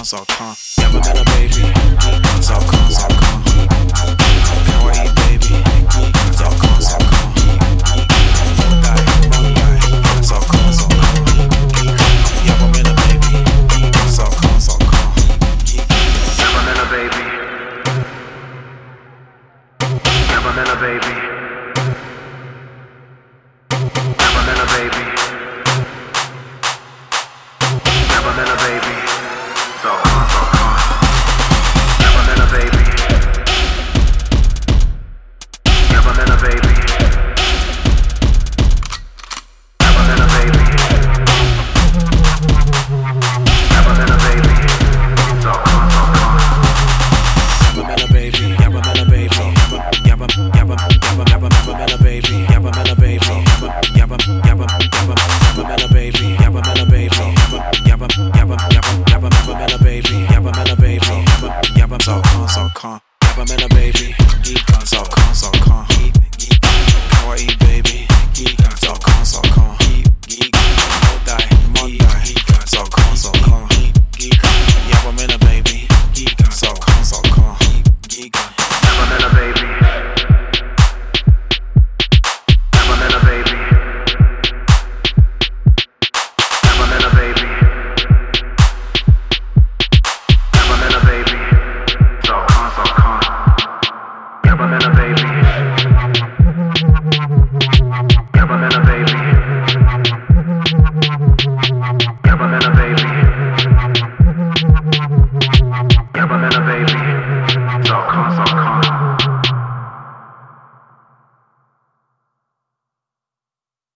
Salkan. Never met a baby. Salkan, Salkan. Kawaii baby. Salkan, Salkan. Mondai, Mondai. Salkan, Salkan. Never met a baby. Salkan, Salkan. Never met a baby. Never met a baby. Never met a baby. Never met a baby. Salkan, Salkan. Never met a baby. Never met a baby. Never met a baby. Never met a baby. Salkan, Salkan. Never met a baby. Never met a baby. Never met a baby. Never met a baby. Never met a baby. Never met a baby. Never met a baby. Never met a baby. Salkan, Salkan. Never met a baby. Salkan, Salkan. Kawaii baby. Salkan, Salkan. Mondai, Mondai. Salkan, Salkan. Never met a baby. Salkan, Salkan. Never met a baby. Never met a baby. Never met a baby. Never met a baby. Salkan, Salkan. Never met a baby. Never met a baby. Never met a baby. Never met a baby.